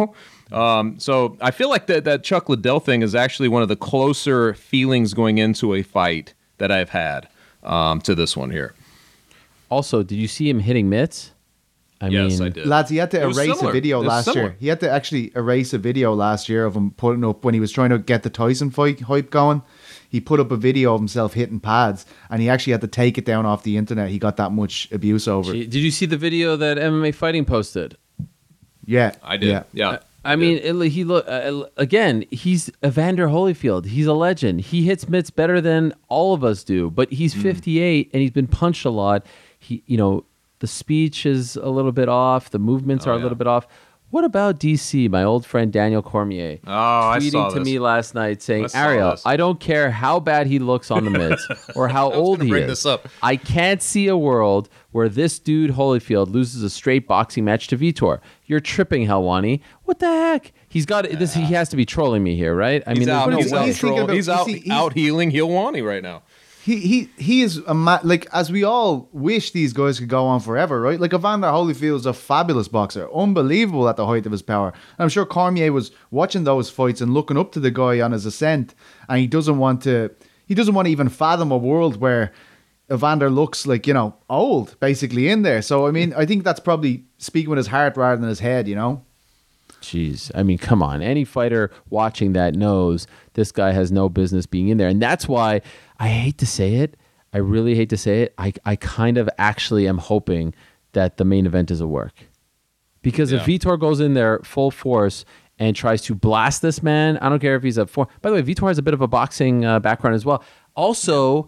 C: So I feel like that Chuck Liddell thing is actually one of the closer feelings going into a fight that I've had to this one here.
B: Also, did you see him hitting mitts?
C: Yes, I did.
D: Lads, he had to erase a video last year. He had to actually erase a video last year of him putting up when he was trying to get the Tyson fight hype going. He put up a video of himself hitting pads, and he actually had to take it down off the internet. He got that much abuse over it.
B: Did you see the video that MMA Fighting posted?
D: Yeah,
C: I did. Yeah.
B: I mean, he again. He's Evander Holyfield. He's a legend. He hits mitts better than all of us do. But he's 58 and he's been punched a lot. The speech is a little bit off. The movements are a little bit off. What about DC, my old friend Daniel Cormier?
C: Oh, I saw
B: tweeting
C: this.
B: to me last night saying, Ariel, I don't care how bad he looks on the mitts or how old he is.
C: This up.
B: I can't see a world where this dude Holyfield loses a straight boxing match to Vitor. You're tripping, Helwani. What the heck? He's got this. He has to be trolling me here, right? I mean,
C: he's out healing Helwani right now.
D: He is like, as we all wish these guys could go on forever, right? Like Evander Holyfield is a fabulous boxer, unbelievable at the height of his power. And I'm sure Cormier was watching those fights and looking up to the guy on his ascent, and he doesn't want to even fathom a world where Evander looks like, old, basically in there. So I mean, I think that's probably speaking with his heart rather than his head,
B: Jeez, I mean, come on. Any fighter watching that knows this guy has no business being in there. And that's why I hate to say it. I really hate to say it. I kind of actually am hoping that the main event is a work. Because if Vitor goes in there full force and tries to blast this man, I don't care if he's by the way, Vitor has a bit of a boxing background as well. Also,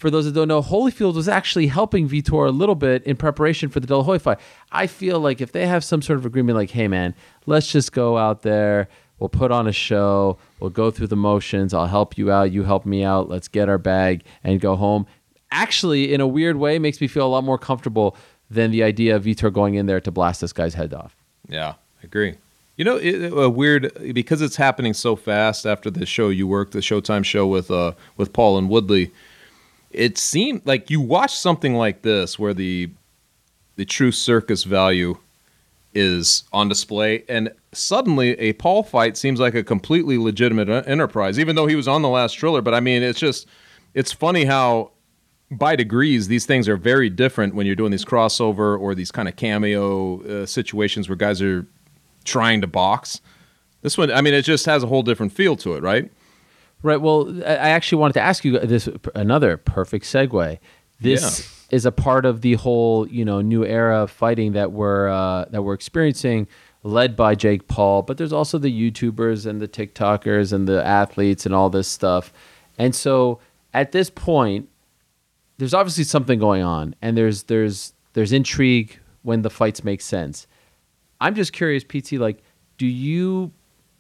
B: for those that don't know, Holyfield was actually helping Vitor a little bit in preparation for the De La Hoya fight. I feel like if they have some sort of agreement like, hey, man, let's just go out there. We'll put on a show. We'll go through the motions. I'll help you out. You help me out. Let's get our bag and go home. Actually, in a weird way, makes me feel a lot more comfortable than the idea of Vitor going in there to blast this guy's head off.
C: Yeah, I agree. You know, weird, because it's happening so fast after the show you worked, the Showtime show with Paul and Woodley, it seemed like you watch something like this where the true circus value is on display, and suddenly a Paul fight seems like a completely legitimate enterprise, even though he was on the last Triller. But I mean, it's funny how by degrees these things are very different when you're doing these crossover or these kind of cameo situations where guys are trying to box. This one, I mean, it just has a whole different feel to it, right?
B: Right. Well, I actually wanted to ask you this, another perfect segue. This is a part of the whole, new era of fighting that we're experiencing, led by Jake Paul. But there's also the YouTubers and the TikTokers and the athletes and all this stuff. And so at this point, there's obviously something going on, and there's intrigue when the fights make sense. I'm just curious, PT, like, do you?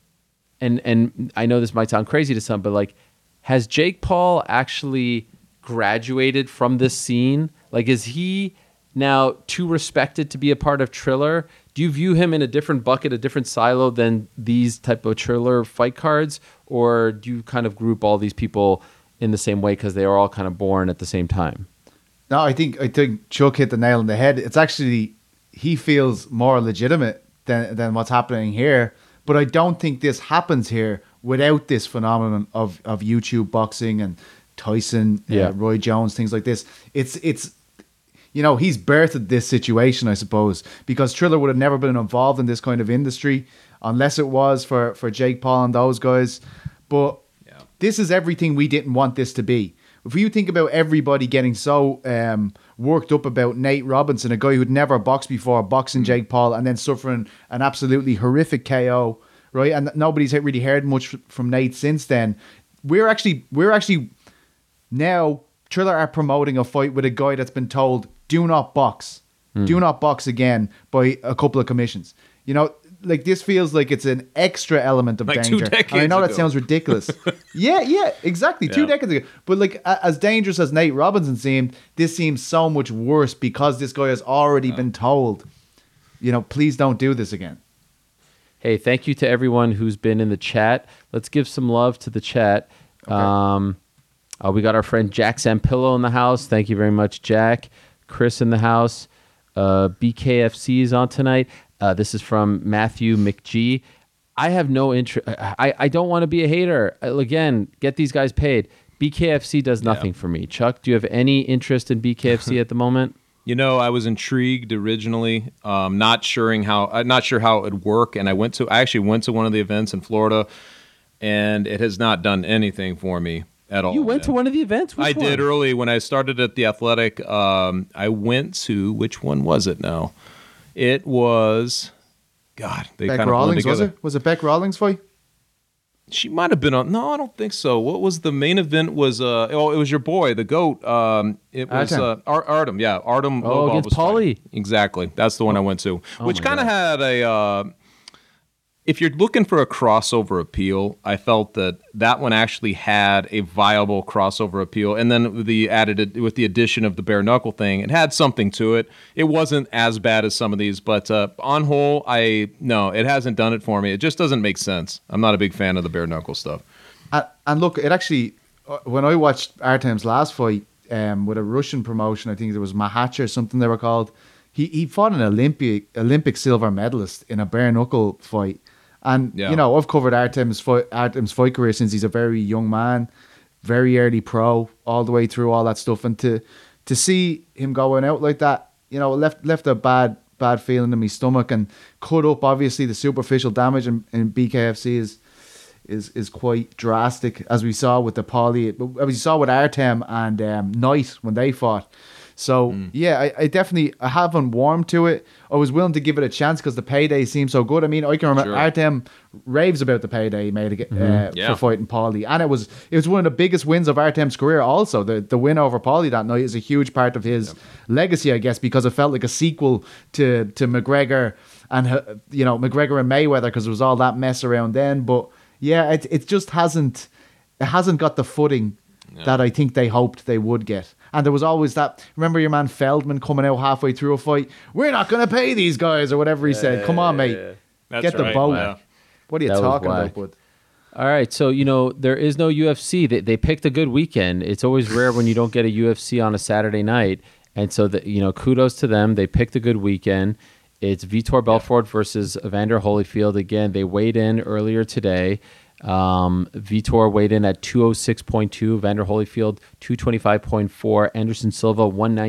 B: And I know this might sound crazy to some, but like, has Jake Paul actually graduated from this scene? Like, is he now too respected to be a part of Triller? Do you view him in a different bucket, a different silo than these type of Triller fight cards? Or do you kind of group all these people in the same way because they are all kind of born at the same time?
D: No, I think Chuck hit the nail on the head. It's actually, he feels more legitimate than what's happening here. But I don't think this happens here without this phenomenon of YouTube boxing and Tyson, Roy Jones, things like this. It's he's birthed this situation, I suppose, because Triller would have never been involved in this kind of industry unless it was for Jake Paul and those guys. But this is everything we didn't want this to be. If you think about everybody getting so worked up about Nate Robinson, a guy who'd never boxed before, boxing Jake Paul and then suffering an absolutely horrific KO, right? And nobody's really heard much from Nate since then. We're actually now, Triller are promoting a fight with a guy that's been told, do not box. Do not box again by a couple of commissions. Like, this feels like it's an extra element of danger.
C: 2 decades
D: and I know
C: ago.
D: that sounds ridiculous. yeah, exactly. 2 decades ago. But like, as dangerous as Nate Robinson seemed, this seems so much worse because this guy has already been told, please don't do this again.
B: Hey, thank you to everyone who's been in the chat. Let's give some love to the chat. Okay. We got our friend Jack Zampillo in the house. Thank you very much, Jack. Chris in the house. BKFC is on tonight. This is from Matthew McG. I have no interest. I don't want to be a hater. Again, get these guys paid. BKFC does nothing for me. Chuck, do you have any interest in BKFC at the moment?
C: I was intrigued originally, not sure how it would work, and I actually went to one of the events in Florida, and it has not done anything for me at all.
B: You went to one of the events?
C: I did early when I started at the Athletic. I went to, which one was it now? It was, God, they
D: Beck
C: kind of
D: Rawlings,
C: blend together.
D: Was it Beck Rawlings fight?
C: She might have been on. No, I don't think so. What was the main event? Was it was your boy, the GOAT. It was Artem. Yeah, Artem.
B: Against Paulie.
C: Exactly. That's the one I went to, which kind of had a. If you're looking for a crossover appeal, I felt that one actually had a viable crossover appeal, and then with the addition of the bare knuckle thing, it had something to it. It wasn't as bad as some of these, but on whole, it hasn't done it for me. It just doesn't make sense. I'm not a big fan of the bare knuckle stuff.
D: And look, it actually, when I watched Artem's last fight with a Russian promotion, I think it was Mahacha or something they were called. He fought an Olympic silver medalist in a bare knuckle fight. And, I've covered Artem's fight career since he's a very young man, very early pro, all the way through all that stuff. And to see him going out like that, it left a bad feeling in my stomach and cut up, obviously, the superficial damage in BKFC is quite drastic, as we saw with the Paulie, as we saw with Artem and Knight when they fought. So yeah, I definitely haven't warmed to it. I was willing to give it a chance because the payday seemed so good. I mean, I can remember Artem raves about the payday he made for fighting Paulie, and it was one of the biggest wins of Artem's career. Also, the win over Paulie that night is a huge part of his legacy, I guess, because it felt like a sequel to McGregor and McGregor and Mayweather, because it was all that mess around then. But yeah, it just hasn't got the footing that I think they hoped they would get. And there was always that, remember your man Feldman coming out halfway through a fight, we're not going to pay these guys, or whatever he said. Come on, mate. Get the boat. Wow. What are you talking about, bud?
B: All right, so, there is no UFC. They picked a good weekend. It's always rare when you don't get a UFC on a Saturday night. And so, kudos to them. They picked a good weekend. It's Vitor Belfort versus Evander Holyfield. Again, they weighed in earlier today. Vitor weighed in at 206.2, Evander Holyfield 225.4, Anderson Silva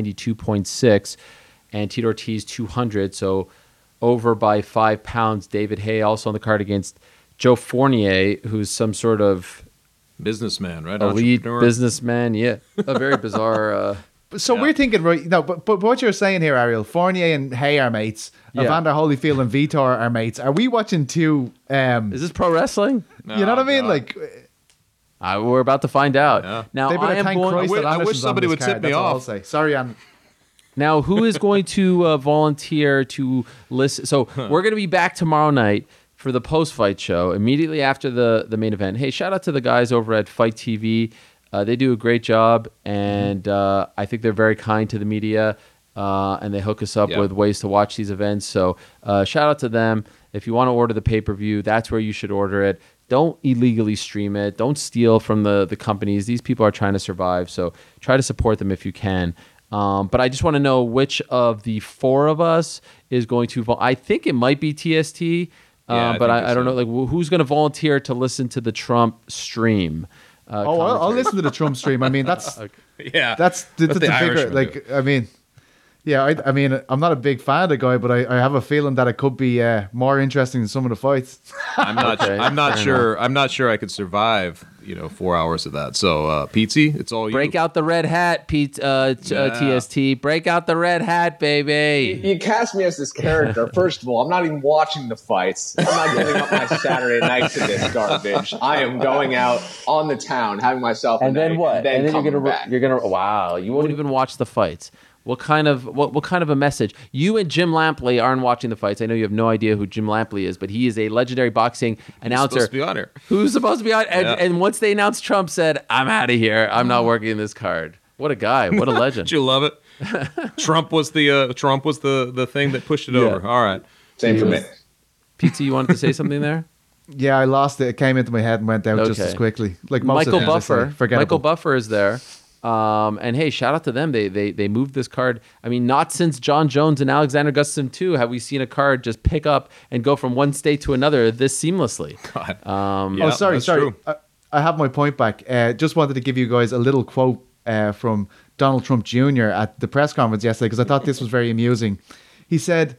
B: 192.6, and Tito Ortiz 200. So over by 5 pounds. David Haye also on the card against Joe Fournier, who's some sort of
C: businessman, right?
B: Elite businessman. Yeah, a very bizarre.
D: So we're thinking, right? No, but what you're saying here, Ariel, Fournier and Haye are mates. Evander Holyfield and Vitor are mates. Are we watching two?
B: Is this pro wrestling?
D: No, you know what I mean? Like,
B: we're about to find out. Yeah. Now,
C: I wish somebody would tip me off.
D: Sorry, Ann.
B: Now, who is going to volunteer to listen? So we're going to be back tomorrow night for the post-fight show, immediately after the main event. Hey, shout out to the guys over at Fight TV. They do a great job, and I think they're very kind to the media, and they hook us up with ways to watch these events. So shout out to them. If you want to order the pay-per-view, that's where you should order it. Don't illegally stream it. Don't steal from the companies. These people are trying to survive, so try to support them if you can. But I just want to know which of the four of us is going to I think it might be TST, but I don't know. Like, who's going to volunteer to listen to the Trump stream?
D: I'll listen to the Trump stream. I mean, that's that's the bigger. Like, I mean, I mean, I'm not a big fan of the guy, but I have a feeling that it could be more interesting than some of the fights.
C: I'm not sure. I'm not sure I could survive 4 hours of that. So, Pizzy, it's all you.
B: Break out the red hat, TST. Break out the red hat, baby.
E: You cast me as this character. First of all, I'm not even watching the fights. I'm not giving up my Saturday night to this garbage. I am going out on the town, having myself a
B: and then
E: night,
B: what?
E: And then
B: you're gonna wow. You won't even watch the fights. What kind of a message? You and Jim Lampley aren't watching the fights. I know you have no idea who Jim Lampley is, but he is a legendary boxing announcer.
C: Supposed to be on here.
B: Who's supposed to be on? And once they announced Trump, said, "I'm out of here. I'm not working this card." What a guy! What a legend!
C: Did you love it? Trump was the thing that pushed it over. All right,
E: same for me.
B: Pizza, you wanted to say something there?
D: Yeah, I lost it. It came into my head and went out just as quickly. Like most
B: Michael
D: of
B: Buffer. Michael Buffer is there. And hey, shout out to them. They moved this card. I mean, not since John Jones and Alexander Gustafsson 2 have we seen a card just pick up and go from one state to another this seamlessly.
C: God.
D: Sorry. I have my point back. Just wanted to give you guys a little quote from Donald Trump Jr. at the press conference yesterday, because I thought this was very amusing. He said,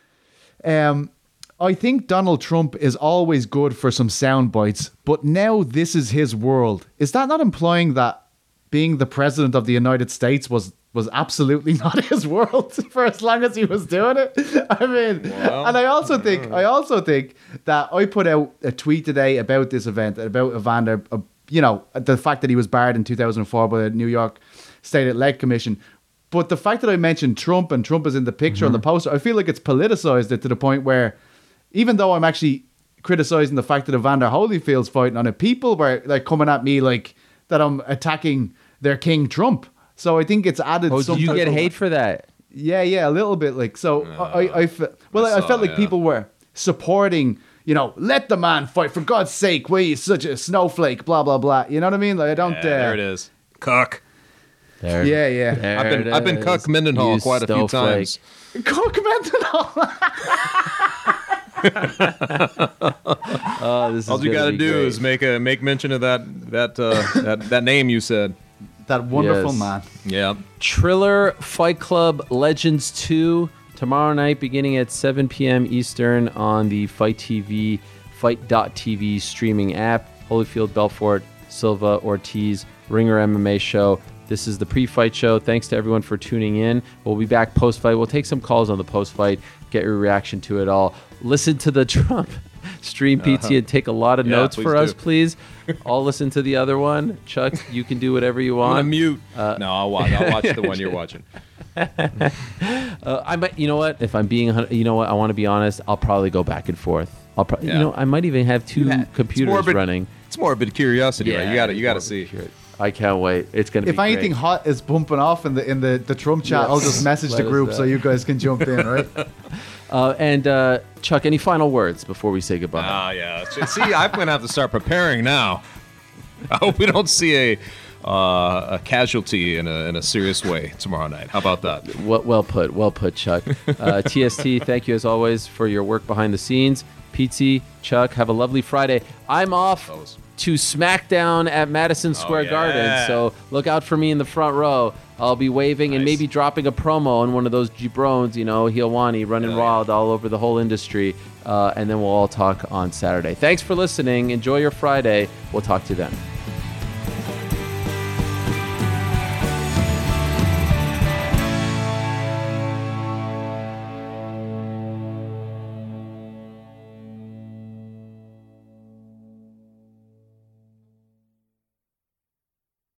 D: I think Donald Trump is always good for some sound bites, but now this is his world. Is that not implying that being the president of the United States was absolutely not his world for as long as he was doing it? I mean, and I also think that I put out a tweet today about this event, about Evander, the fact that he was barred in 2004 by the New York State Elect Commission. But the fact that I mentioned Trump and Trump is in the picture on the poster, I feel like it's politicized it to the point where, even though I'm actually criticizing the fact that Evander Holyfield's fighting on it, people were like coming at me like that I'm attacking their king Trump. So I think it's added.
B: Oh, did you get hate for that?
D: Yeah, a little bit. Like, so I felt like people were supporting, let the man fight, for God's sake. Why you such a snowflake? Blah blah blah. You know what I mean? Like, I don't.
C: There it is. Cuck.
D: Yeah.
B: There
C: I've been Cuck Mendenhall quite a few times.
D: Cuck Mendenhall.
C: All you got to do is make mention of that name you said.
D: That wonderful man.
C: Yeah.
B: Triller Fight Club Legends 2 tomorrow night, beginning at 7 p.m. Eastern on the Fight TV, Fight.tv streaming app. Holyfield, Belfort, Silva, Ortiz, Ringer MMA show. This is the pre-fight show. Thanks to everyone for tuning in. We'll be back post-fight. We'll take some calls on the post-fight, get your reaction to it all. Listen to the Trump stream, PT, and take a lot of notes for us, please. I'll listen to the other one. Chuck, you can do whatever you want.
C: I'm gonna mute. No, I'll watch the one you're watching.
B: I might. You know what? If I'm being, I want to be honest. I'll probably go back and forth. I'll probably, I might even have two computers running.
C: It's more of a curiosity, right? You got to see.
B: I can't wait. It's gonna be.
D: If anything
B: great.
D: hot is bumping off in the Trump chat, I'll just message the group so you guys can jump in, right?
B: And Chuck, any final words before we say goodbye?
C: Yeah. See, I'm gonna have to start preparing now. I hope we don't see a casualty in a serious way tomorrow night. How about that?
B: Well put, Chuck. TST, thank you as always for your work behind the scenes. PT, Chuck, have a lovely Friday. I'm off to SmackDown at Madison Square Garden, so look out for me in the front row. I'll be waving and maybe dropping a promo on one of those jabrones, Helwani running wild all over the whole industry, and then we'll all talk on Saturday. Thanks for listening. Enjoy your Friday. We'll talk to you then.